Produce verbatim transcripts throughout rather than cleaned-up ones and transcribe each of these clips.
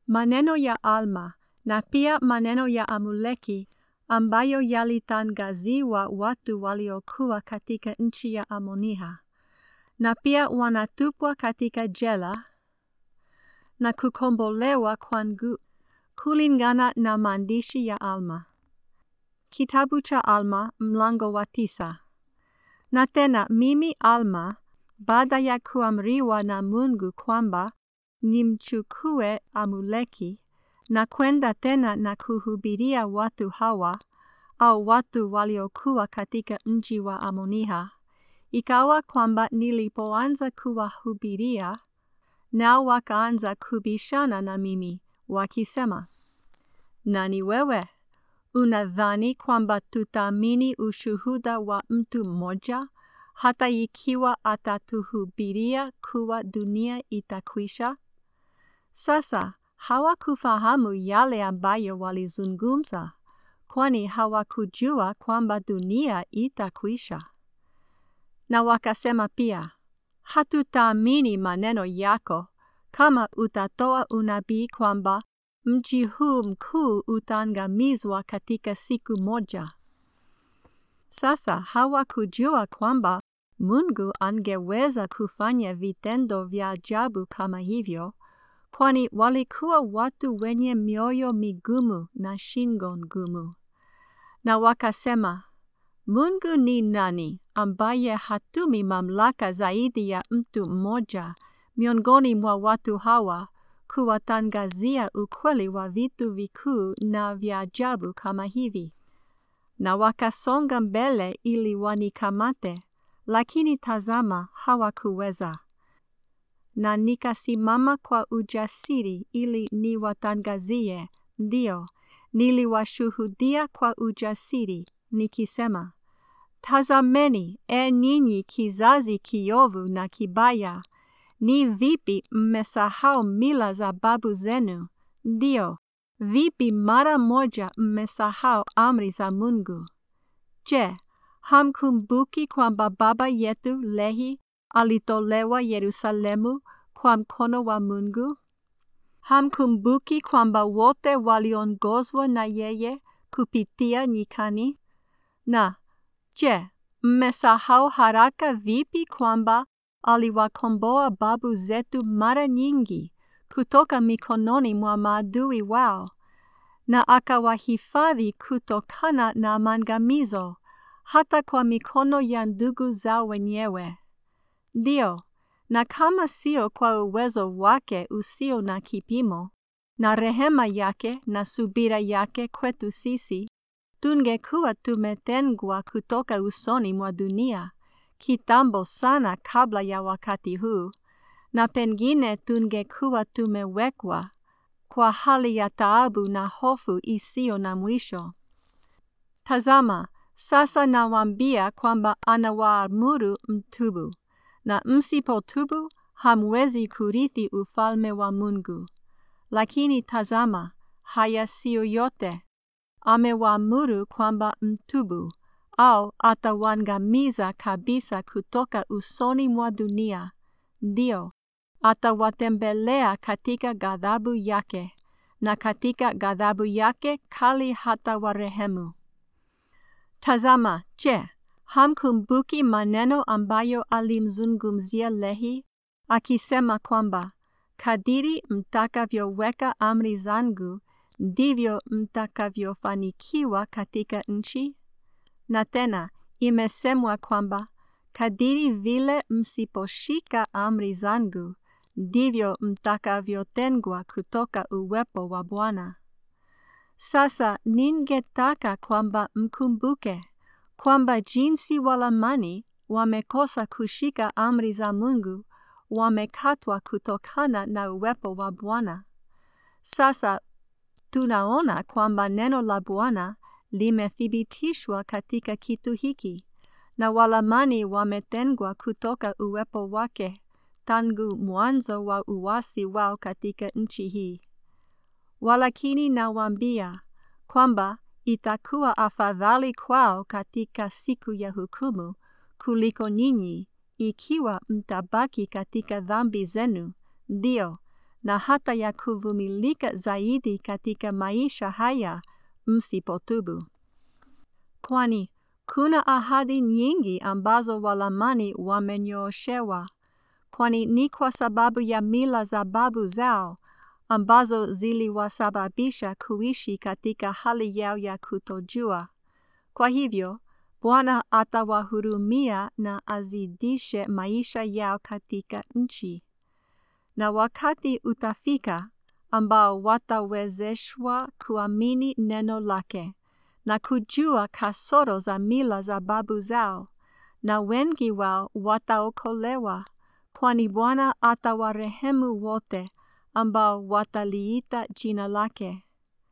maneno ya Alma na pia maneno ya Amuleki ambayo yalitangaziwa watu waliokuwa katika nchi ya Amonia, na pia wanatupwa katika jela na kukombolewa kwangu kulingana na maandishi ya Alma. Kitabu cha Alma mlango wa tisa. Na tena mimi Alma, baada ya kuamriwa na Mungu kwamba nimchukue Amuleki na kwenda tena na kuhubiria watu hawa au watu waliokuwa katika mji wa Amonia, ikawa kwamba nilipoanza kuwahubiria, nao wakaanza kubishana na mimi, wakisema, nani wewe? Unadhani kwamba tutaamini ushuhuda wa mtu mmoja, hata ikiwa atatuhubiria kuwa dunia itakwisha? Sasa hawakufahamu yale ambayo walizungumza, kwani hawakujua kwamba dunia itakwisha. Na wakasema pia, hatutaamini maneno yako kama utatoa unabii kwamba mji huu mkuu utaangamizwa katika siku moja. Sasa hawakujua kwamba Mungu angeweza kufanya vitendo vya ajabu kama hivyo, kwani walikuwa watu wenye mioyo migumu na shingo ngumu. Na wakasema, Mungu ni nani ambaye hatumi mamlaka zaidi ya mtu mmoja miongoni mwa watu hawa kuwatangazia ukweli wa vitu vikuu na vya ajabu kama hivi? Na wakasonga mbele ili wanikamate, lakini tazama hawakuweza. Na nikasimama kwa ujasiri ili niwatangazie, ndio, niliwashuhudia kwa ujasiri, nikisema, tazameni, e nyinyi kizazi kiovu na kibaya, ni vipi mmesahau mila za babu zenu? Ndio, vipi mara moja mmesahau amri za Mungu? Je, hamkumbuki kwamba baba yetu Lehi alitolewa Yerusalemu kwa mkono wa Mungu? Hamkumbuki kwamba wote waliongozwa na yeye kupitia nyikani? Na, je, mmesahau haraka vipi kwamba aliwakomboa babu zetu mara nyingi kutoka mikononi mwa maadui wao, na akawahifadhi kutokana na maangamizo hata kwa mikono ya ndugu zao wenyewe? Ndio, na kama sio kwa uwezo wake usio na kipimo, na rehema yake na subira yake kwetu sisi, tungekuwa tumetengwa kutoka usoni mwa dunia kitambo sana kabla ya wakati huu, na pengine tungekuwa tumewekwa kwa hali ya taabu na hofu isiyo na mwisho. Tazama, sasa nawaambia kwamba anawaamuru mtubu, na msipotubu hamwezi kurithi ufalme wa Mungu. Lakini tazama, haya siyo yote. Amewaamuru kwamba mtubu, au atawaangamiza kabisa kutoka usoni mwa dunia. Ndio, atawatembelea katika ghadhabu yake, na katika ghadhabu yake kali hatawarehemu. Tazama, je, hamkumbuki maneno ambayo alimzungumzia Lehi, akisema kwamba, kadiri mtakavyoweka amri zangu, ndivyo mtakavyofanikiwa katika nchi? Na tena imesemwa kwamba, kadiri vile msiposhika amri zangu, ndivyo mtakavyotengwa kutoka uwepo wa Bwana. Sasa ningetaka kwamba mkumbuke kwamba jinsi Walamani wamekosa kushika amri za Mungu, wamekatwa kutokana na uwepo wa Bwana. Sasa tunaona kwamba neno la Bwana limethibitishwa katika kitu hiki, na Walamani wametengwa kutoka uwepo wake tangu mwanzo wa uasi wao katika nchi hii. Walakini nawaambia kwamba itakuwa afadhali kwao katika siku ya hukumu kuliko nyinyi, ikiwa mtabaki katika dhambi zenu, ndio, na hata ya kuvumilika zaidi katika maisha haya msipotubu. Kwani kuna ahadi nyingi ambazo walamani wamenyooshewa, kwani ni kwa sababu ya mila za babu zao ambazo ziliwasababisha kuishi katika hali yao ya kutojua. Kwa hivyo, Bwana atawahurumia na azidishe maisha yao katika nchi. Na wakati utafika ambao watawezeshwa kuamini neno lake na kujua kasoro za mila za babu zao, na wengi wao wataokolewa, kwani Bwana atawarehemu wote ambao wataliita jina lake.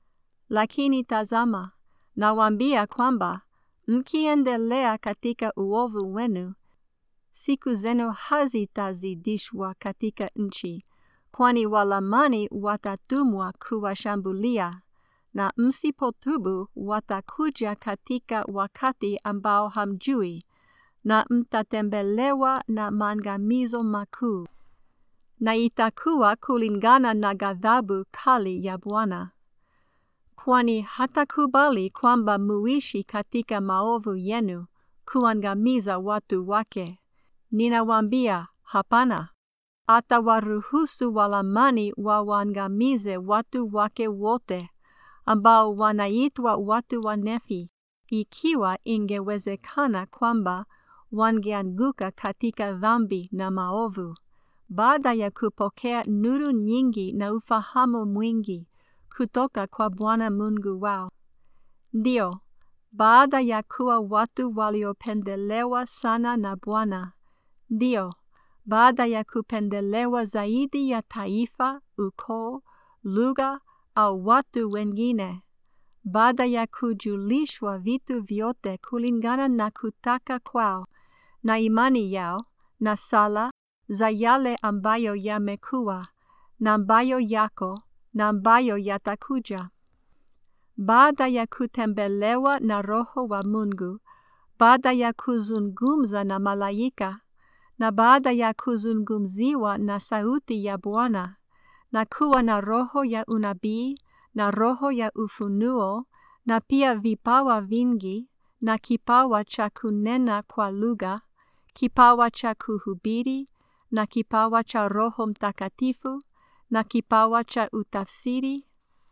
Lakini tazama, nawaambia kwamba mkiendelea katika uovu wenu, siku zenu hazitazidishwa katika nchi, kwani walamani watatumwa kuwashambulia, na msipotubu watakuja katika wakati ambao hamjui, na mtatembelewa na maangamizo makuu, na itakuwa kulingana na ghadhabu kali ya Bwana. Kwani hatakubali kwamba muishi katika maovu yenu kuangamiza watu wake. Ninawaambia, hapana. Atawaruhusu walamani wawaangamize watu wake wote, ambao wanaitwa watu wa Nefi, ikiwa ingewezekana kwamba wangeanguka katika dhambi na maovu, baada ya kupokea nuru nyingi na ufahamu mwingi kutoka kwa Bwana Mungu wao. Ndio, baada ya kuwa watu waliopendelewa sana na Bwana. Ndio, baada ya kupendelewa zaidi ya taifa, ukoo, lugha au watu wengine. Baada ya kujulishwa vitu vyote kulingana na kutaka kwao, na imani yao, na sala za yale ambayo yamekuwa, na ambayo yako, na ambayo yatakuja. Baada ya kutembelewa na Roho wa Mungu, baada ya kuzungumza na malaika, na baada ya kuzungumziwa na sauti ya Bwana, na kuwa na roho ya unabii, na roho ya ufunuo, na pia vipawa vingi, na kipawa cha kunena kwa lugha, kipawa cha kuhubiri, na kipawa cha Roho Mtakatifu, na kipawa cha utafsiri.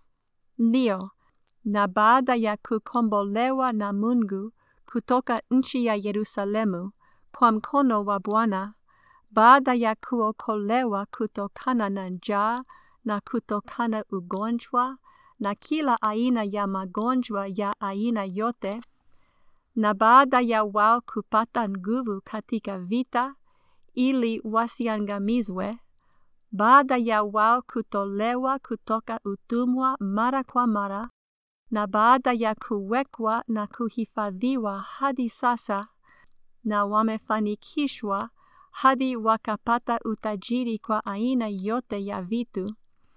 Ndio, na baada ya kukombolewa na Mungu kutoka nchi ya Yerusalemu kwa mkono wa Bwana, baada ya kuokolewa kutokana na njaa na kutokana ugonjwa na kila aina ya magonjwa ya aina yote, na baada ya wao kupata nguvu katika vita ili wasiangamizwe, baada ya wao kutolewa kutoka utumwa mara kwa mara, na baada ya kuwekwa na kuhifadhiwa hadi sasa, na wamefanikishwa hadi wakapata utajiri kwa aina yote ya vitu.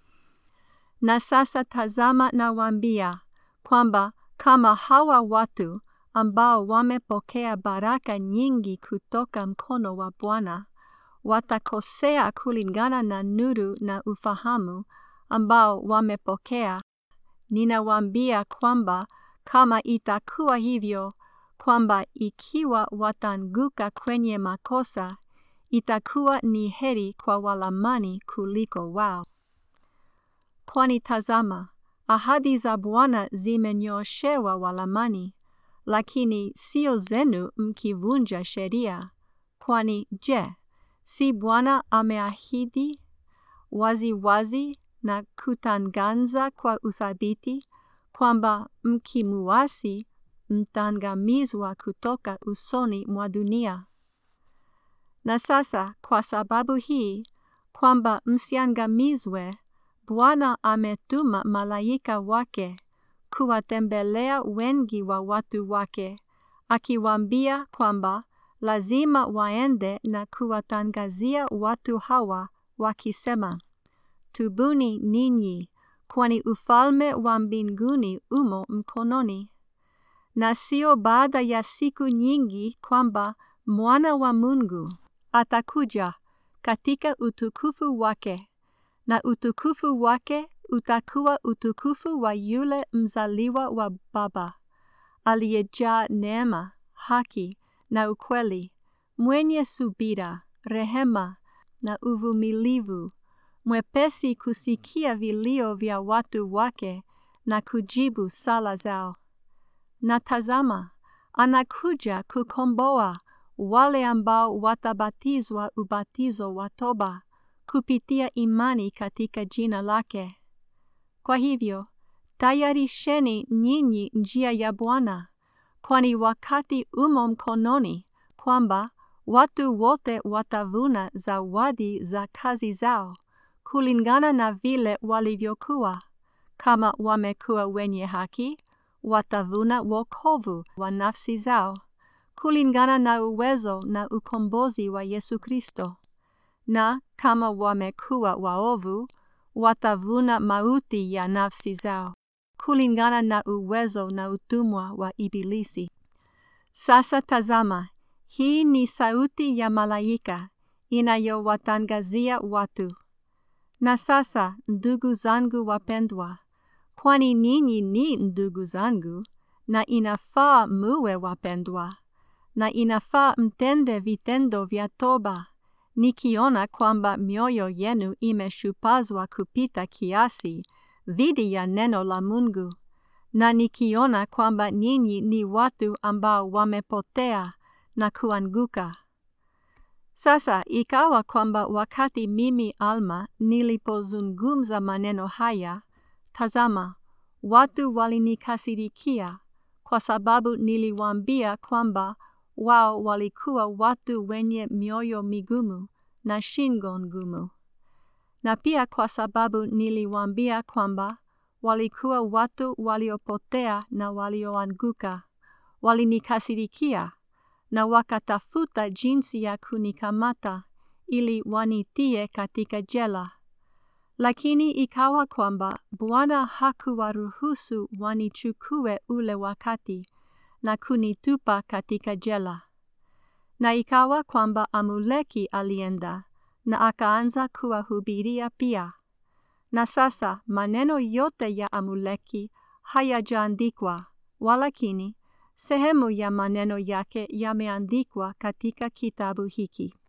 Na sasa tazama, nawaambia kwamba kama hawa watu ambao wamepokea baraka nyingi kutoka mkono wa Bwana watakosea kulingana na nuru na ufahamu ambao wamepokea, ninawaambia kwamba kama itakuwa hivyo, kwamba ikiwa wataanguka kwenye makosa, itakuwa ni heri kwa walamani kuliko wao. Kwani tazama, ahadi za Bwana zimenyooshewa walamani, lakini sio zenu mkivunja sheria. Kwani je, si Bwana ameahidi wazi wazi na kutangaza kwa uthabiti kwamba mkimuasi mtaangamizwa kutoka usoni mwa dunia? Na sasa kwa sababu hii, kwamba msiangamizwe, Bwana ametuma malaika wake kuwatembelea wengi wa watu wake, akiwaambia kwamba lazima waende na kuwatangazia watu hawa wakisema, tubuni ninyi, kwani ufalme wa mbinguni umo mkononi. Na sio baada ya siku nyingi kwamba Mwana wa Mungu atakuja katika utukufu wake, na utukufu wake utakuwa utukufu wa yule mzaliwa wa Baba, aliyejaa neema, haki na ukweli, mwenye subira, rehema na uvumilivu, mwepesi kusikia vilio vya watu wake na kujibu sala zao. Na tazama, anakuja kukomboa wale ambao watabatizwa ubatizo wa toba kupitia imani katika jina lake. Kwa hivyo, tayarisheni nyinyi njia ya Bwana, kwani wakati umo mkononi kwamba watu wote watavuna zawadi za kazi zao kulingana na vile walivyokuwa. Kama wamekuwa wenye haki, watavuna wokovu wa nafsi zao kulingana na uwezo na ukombozi wa Yesu Kristo. Na kama wamekuwa waovu, watavuna mauti ya nafsi zao kulingana na uwezo na utumwa wa Ibilisi. Sasa tazama, hii ni sauti ya malaika inayowatangazia watu. Na sasa, ndugu zangu wapendwa, kwani ninyi ni ndugu zangu, na inafaa muwe wapendwa, na inafaa mtende vitendo vya toba, nikiona kwamba mioyo yenu imeshupazwa kupita kiasi dhidi ya neno la Mungu, na nikiona kwamba ninyi ni watu ambao wamepotea na kuanguka. Sasa ikawa kwamba wakati mimi Alma nilipozungumza maneno haya, tazama, watu walinikasirikia kwa sababu niliwaambia kwamba wao walikuwa watu wenye mioyo migumu na shingo ngumu. Na pia kwa sababu niliwaambia kwamba walikuwa watu waliopotea na walioanguka, walinikasirikia na wakatafuta jinsi ya kunikamata ili wanitie katika jela. Lakini ikawa kwamba Bwana hakuwaruhusu wanichukue ule wakati na kunitupa katika jela. Na ikawa kwamba Amuleki alienda na akaanza kuwahubiria pia. Na sasa maneno yote ya Amuleki hayajaandikwa, walakini sehemu ya maneno yake yameandikwa katika kitabu hiki.